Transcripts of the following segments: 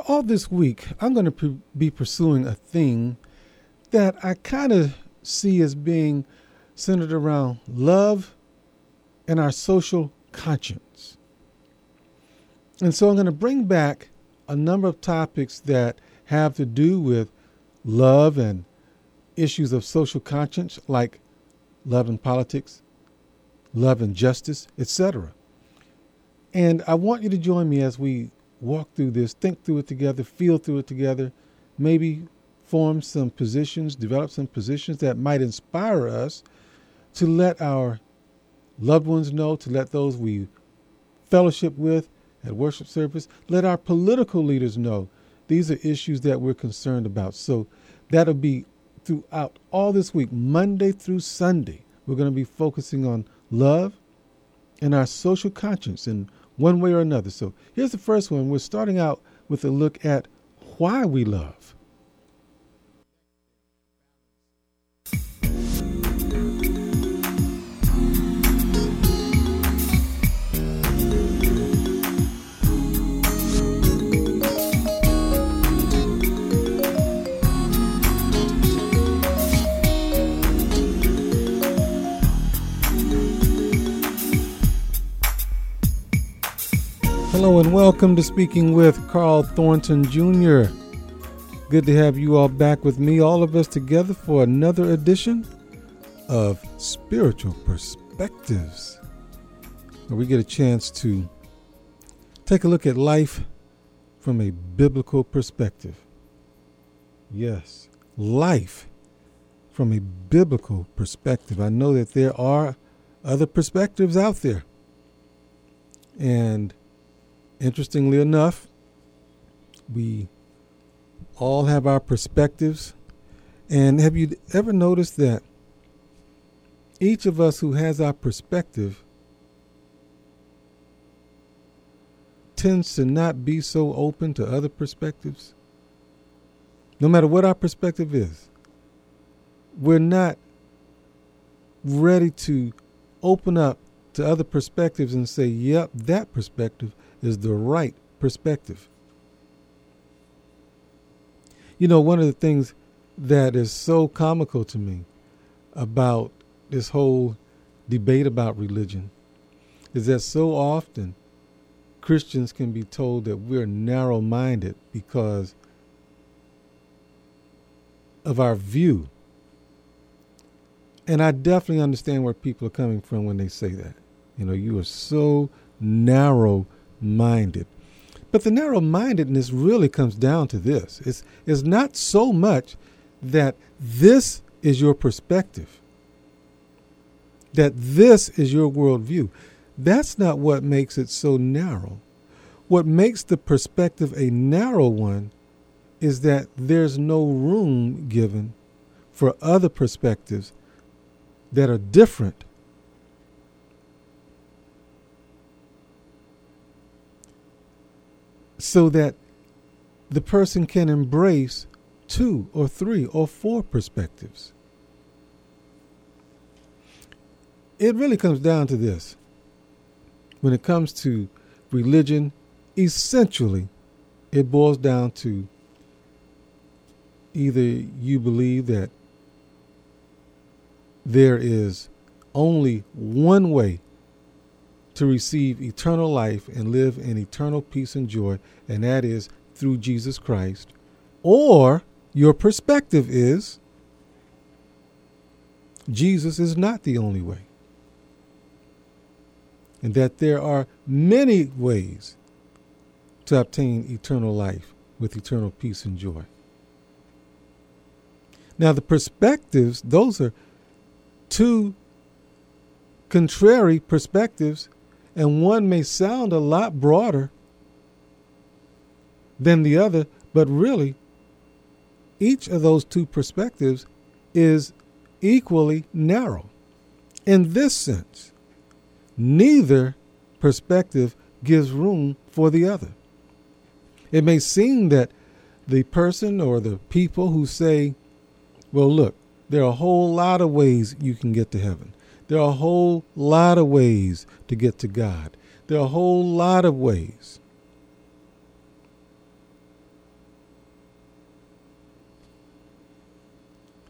all this week, I'm going to be pursuing a theme that I kind of see as being centered around love and our social conscience. And so I'm going to bring back a number of topics that have to do with love and issues of social conscience, like love and politics, love and justice, etc. And I want you to join me as we walk through this, think through it together, feel through it together, maybe form some positions, develop some positions that might inspire us to let our loved ones know, to let those we fellowship with at worship service, let our political leaders know these are issues that we're concerned about. So that'll be throughout all this week, Monday through Sunday. We're going to be focusing on love and our social conscience in one way or another. So here's the first one. We're starting out with a look at why we love. Hello and welcome to Speaking with Carl Thornton Jr. Good to have you all back with me, all of us together for another edition of Spiritual Perspectives, where we get a chance to take a look at life from a biblical perspective. Yes, life from a biblical perspective. I know that there are other perspectives out there. And interestingly enough, we all have our perspectives. And have you ever noticed that each of us who has our perspective tends to not be so open to other perspectives? No matter what our perspective is, we're not ready to open up to other perspectives and say, yep, that perspective is the right perspective. You know, one of the things that is so comical to me about this whole debate about religion is that so often Christians can be told that we're narrow-minded because of our view. And I definitely understand where people are coming from when they say that. You know, you are so narrow-minded. But the narrow-mindedness really comes down to this. It's not so much that this is your perspective, that this is your worldview. That's not what makes it so narrow. What makes the perspective a narrow one is that there's no room given for other perspectives that are different. So that the person can embrace 2 or 3 or 4 perspectives. It really comes down to this. When it comes to religion, essentially, it boils down to either you believe that there is only one way to receive eternal life and live in eternal peace and joy, and that is through Jesus Christ, or your perspective is Jesus is not the only way, and that there are many ways to obtain eternal life with eternal peace and joy. Now, the perspectives, those are 2 contrary perspectives, and one may sound a lot broader than the other, but really, each of those 2 perspectives is equally narrow. In this sense, neither perspective gives room for the other. It may seem that the person or the people who say, well, look, there are a whole lot of ways you can get to heaven. There are a whole lot of ways to get to God. There are a whole lot of ways.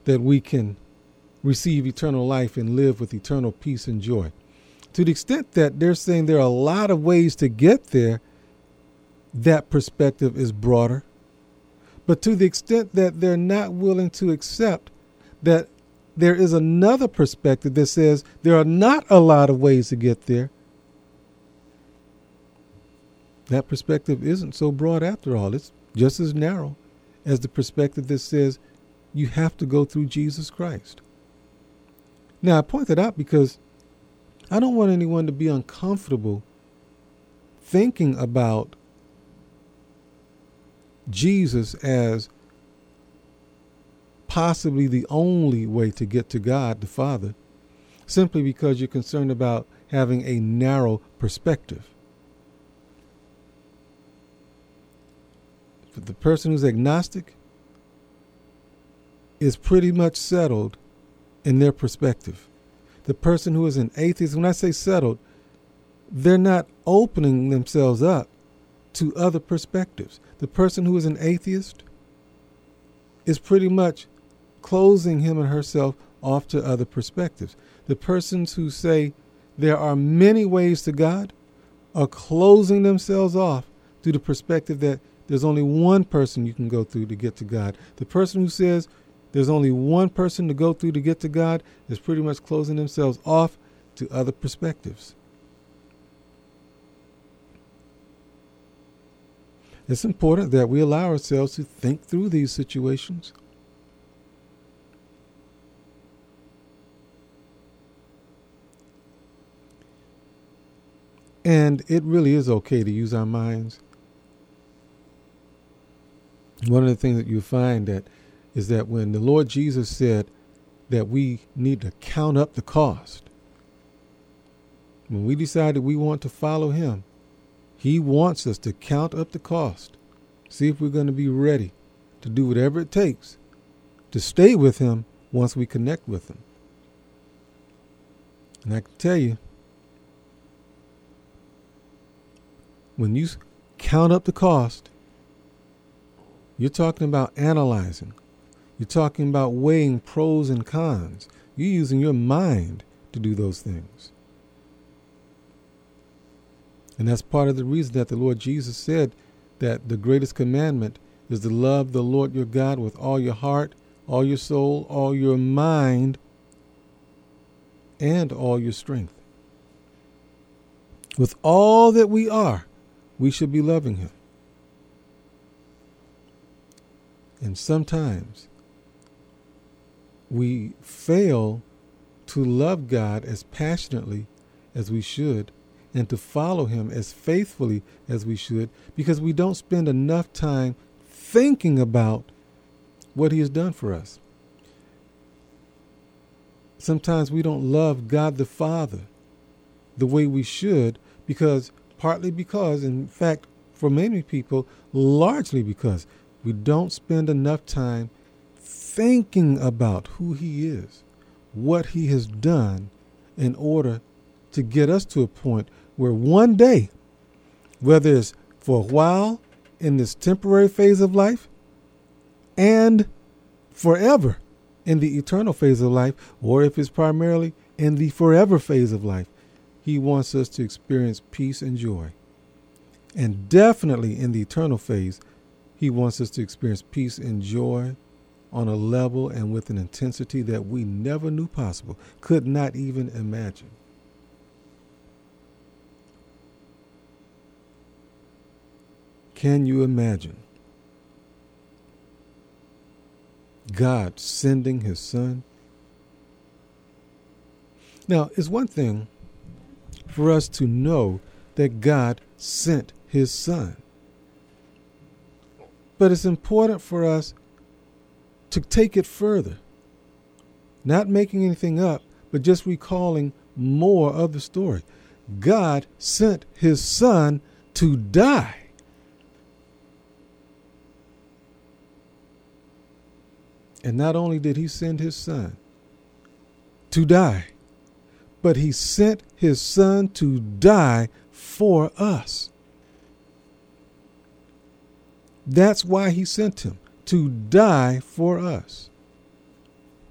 that we can receive eternal life and live with eternal peace and joy. To the extent that they're saying there are a lot of ways to get there, that perspective is broader. But to the extent that they're not willing to accept that there is another perspective that says there are not a lot of ways to get there, that perspective isn't so broad after all. It's just as narrow as the perspective that says you have to go through Jesus Christ. Now, I point that out because I don't want anyone to be uncomfortable thinking about Jesus as possibly the only way to get to God the Father, simply because you're concerned about having a narrow perspective. But the person who's agnostic is pretty much settled in their perspective. The person who is an atheist, when I say settled, they're not opening themselves up to other perspectives. The person who is an atheist is pretty much closing him and herself off to other perspectives. The persons who say there are many ways to God are closing themselves off to the perspective that there's only one person you can go through to get to God. The person who says there's only one person to go through to get to God is pretty much closing themselves off to other perspectives. It's important that we allow ourselves to think through these situations. And it really is okay to use our minds. One of the things that you find that is that when the Lord Jesus said that we need to count up the cost, when we decided we want to follow him, he wants us to count up the cost, see if we're going to be ready to do whatever it takes to stay with him once we connect with him. And I can tell you, when you count up the cost, you're talking about analyzing. You're talking about weighing pros and cons. You're using your mind to do those things. And that's part of the reason that the Lord Jesus said that the greatest commandment is to love the Lord your God with all your heart, all your soul, all your mind, and all your strength. With all that we are, we should be loving him. And sometimes we fail to love God as passionately as we should and to follow him as faithfully as we should because we don't spend enough time thinking about what he has done for us. Sometimes we don't love God the Father the way we should partly because, in fact, for many people, largely because we don't spend enough time thinking about who he is, what he has done in order to get us to a point where one day, whether it's for a while in this temporary phase of life and forever in the eternal phase of life, or if it's primarily in the forever phase of life, he wants us to experience peace and joy. And definitely in the eternal phase, he wants us to experience peace and joy on a level and with an intensity that we never knew possible, could not even imagine. Can you imagine God sending his son? Now, it's one thing for us to know that God sent his son. But it's important for us to take it further, not making anything up, but just recalling more of the story. God sent his son to die. And not only did he send his son to die, but he sent his son to die for us. That's why he sent him, to die for us.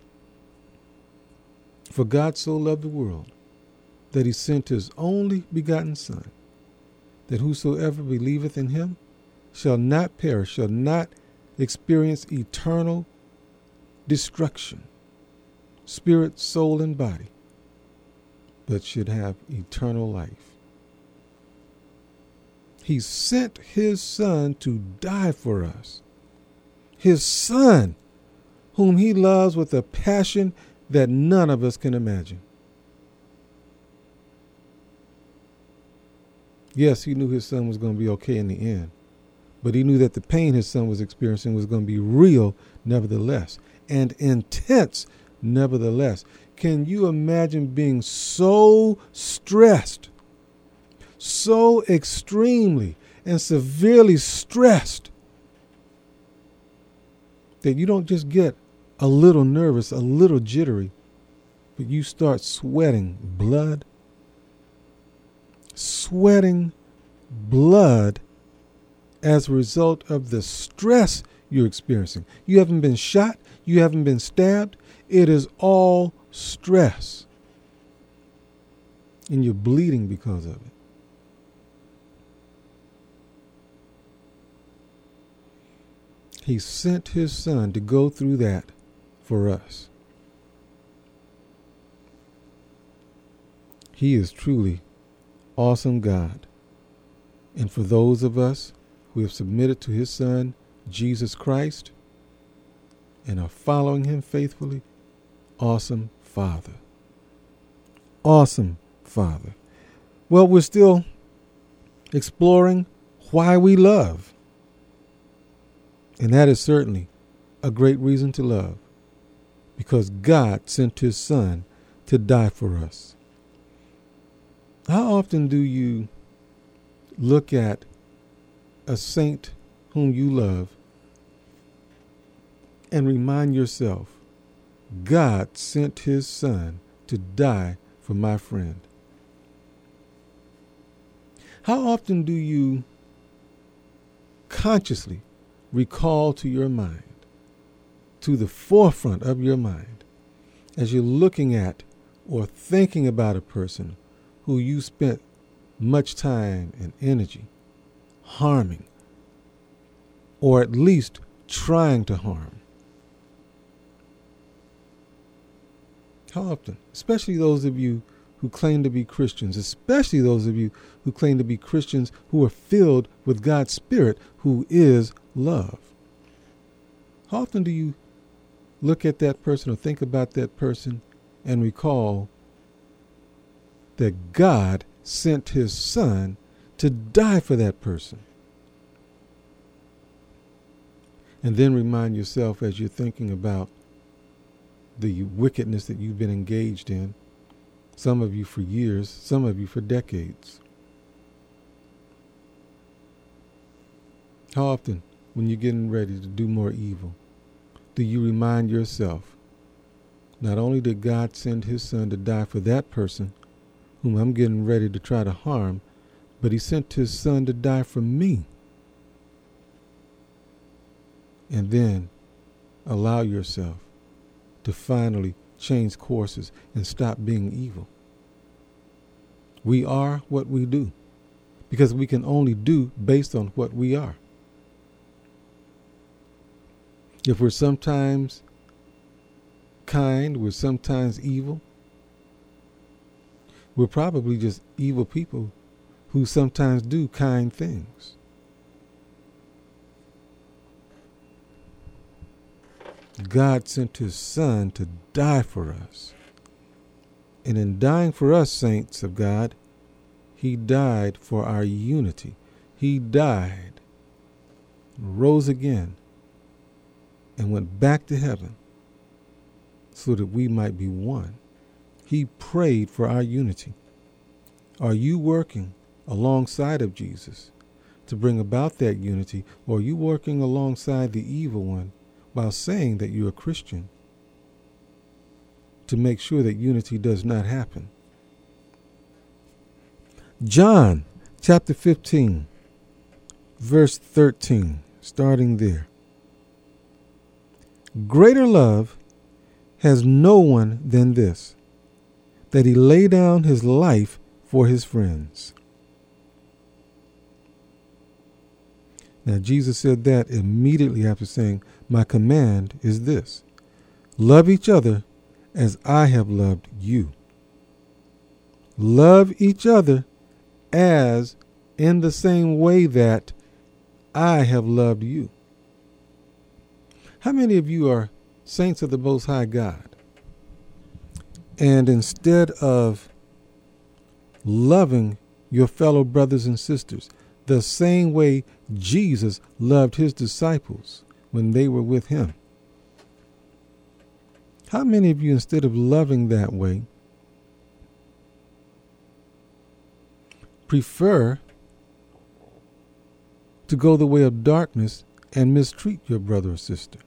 For God so loved the world that he sent his only begotten Son, that whosoever believeth in him shall not perish, shall not experience eternal destruction, spirit, soul, and body, but should have eternal life. He sent his Son to die for us. His Son, whom he loves with a passion that none of us can imagine. Yes, he knew his son was going to be okay in the end, but he knew that the pain his son was experiencing was going to be real nevertheless, and intense nevertheless. Can you imagine being so stressed, so extremely and severely stressed, that you don't just get a little nervous, a little jittery, but you start sweating blood as a result of the stress you're experiencing. You haven't been shot. You haven't been stabbed. It is all stress. And you're bleeding because of it. He sent his Son to go through that for us. He is truly awesome God. And for those of us who have submitted to his Son, Jesus Christ, and are following him faithfully, awesome Father. Awesome Father. Well, we're still exploring why we love. And that is certainly a great reason to love, because God sent his Son to die for us. How often do you look at a saint whom you love and remind yourself, God sent his Son to die for my friend? How often do you consciously recall to your mind, to the forefront of your mind, as you're looking at or thinking about a person who you spent much time and energy harming, or at least trying to harm? How often, especially those of you who claim to be Christians, especially those of you who claim to be Christians who are filled with God's Spirit, who is love. How often do you look at that person or think about that person and recall that God sent his Son to die for that person? And then remind yourself, as you're thinking about the wickedness that you've been engaged in, some of you for years, some of you for decades. How often, when you're getting ready to do more evil, do you remind yourself, not only did God send his Son to die for that person whom I'm getting ready to try to harm, but he sent his Son to die for me? And then allow yourself to finally change courses and stop being evil. We are what we do, because we can only do based on what we are. If we're sometimes kind, we're sometimes evil, we're probably just evil people who sometimes do kind things. God sent his Son to die for us. And in dying for us, saints of God, he died for our unity. He died, rose again, and went back to heaven so that we might be one. He prayed for our unity. Are you working alongside of Jesus to bring about that unity, or are you working alongside the evil one while saying that you're a Christian to make sure that unity does not happen? John chapter 15, verse 13, starting there. Greater love has no one than this, that he lay down his life for his friends. Now, Jesus said that immediately after saying, my command is this: love each other as I have loved you. Love each other as in the same way that I have loved you. How many of you are saints of the Most High God, and instead of loving your fellow brothers and sisters the same way Jesus loved his disciples when they were with him, how many of you, instead of loving that way, prefer to go the way of darkness and mistreat your brother or sister?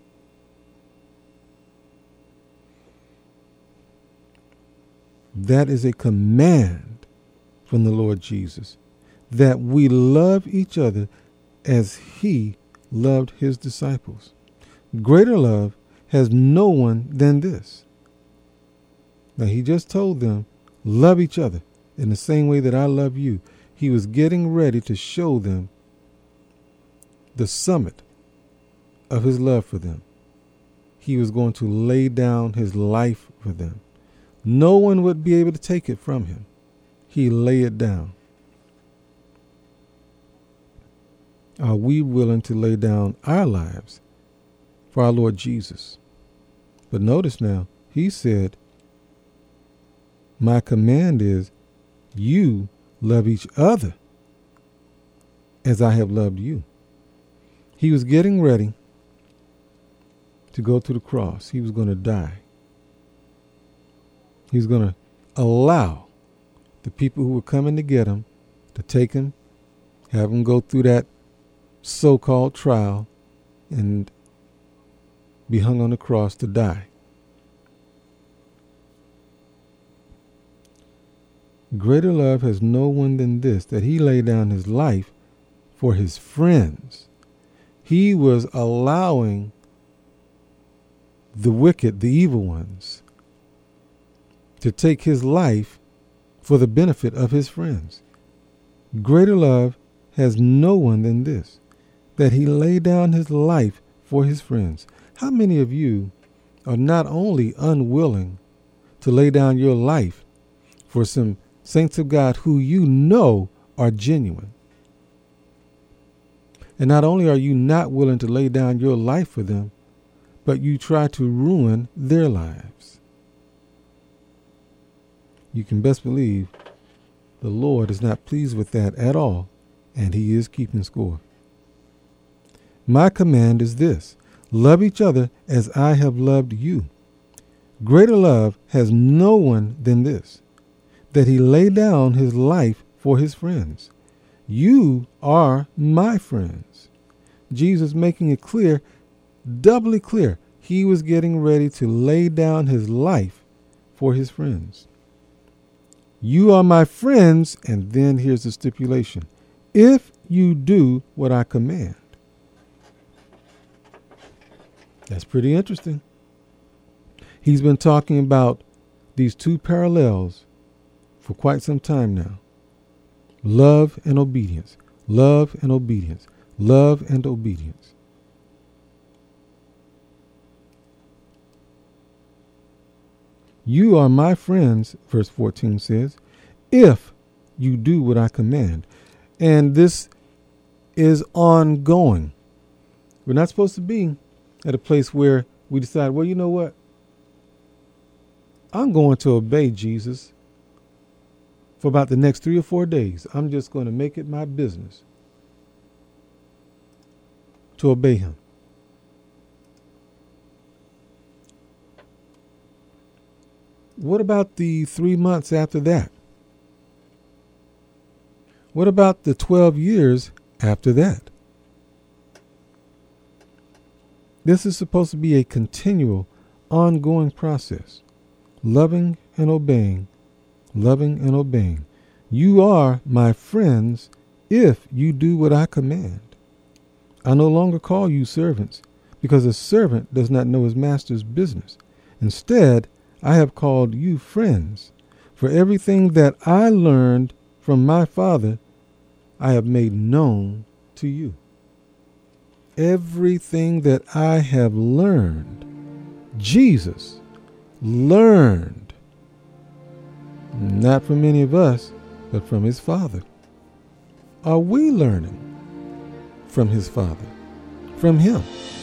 That is a command from the Lord Jesus, that we love each other as he loved his disciples. Greater love has no one than this. Now, he just told them, love each other in the same way that I love you. He was getting ready to show them the summit of his love for them. He was going to lay down his life for them. No one would be able to take it from him. He lay it down. Are we willing to lay down our lives for our Lord Jesus? But notice now, he said, my command is you love each other as I have loved you. He was getting ready to go to the cross. He was going to die. He was going to allow the people who were coming to get him to take him, have him go through that so-called trial, and be hung on the cross to die. Greater love has no one than this, that he laid down his life for his friends. He was allowing the wicked, the evil ones, to take his life for the benefit of his friends. Greater love has no one than this, that he laid down his life for his friends. How many of you are not only unwilling to lay down your life for some saints of God who you know are genuine, and not only are you not willing to lay down your life for them, but you try to ruin their lives? You can best believe the Lord is not pleased with that at all, and he is keeping score. My command is this: love each other as I have loved you. Greater love has no one than this, that he laid down his life for his friends. You are my friends. Jesus making it clear, doubly clear. He was getting ready to lay down his life for his friends. You are my friends, and then here's the stipulation: if you do what I command. That's pretty interesting. He's been talking about these two parallels for quite some time now. Love and obedience. Love and obedience. Love and obedience. You are my friends, verse 14 says, if you do what I command. And this is ongoing. We're not supposed to be at a place where we decide, well, you know what? I'm going to obey Jesus for about the next 3 or 4 days. I'm just going to make it my business to obey him. What about the 3 months after that? What about the 12 years after that? This is supposed to be a continual, ongoing process. Loving and obeying. Loving and obeying. You are my friends if you do what I command. I no longer call you servants, because a servant does not know his master's business. Instead, I have called you friends, For everything that I learned from my Father, I have made known to you. Everything that I have learned, Jesus learned, not from any of us, but from his Father. Are we learning from his Father, from him?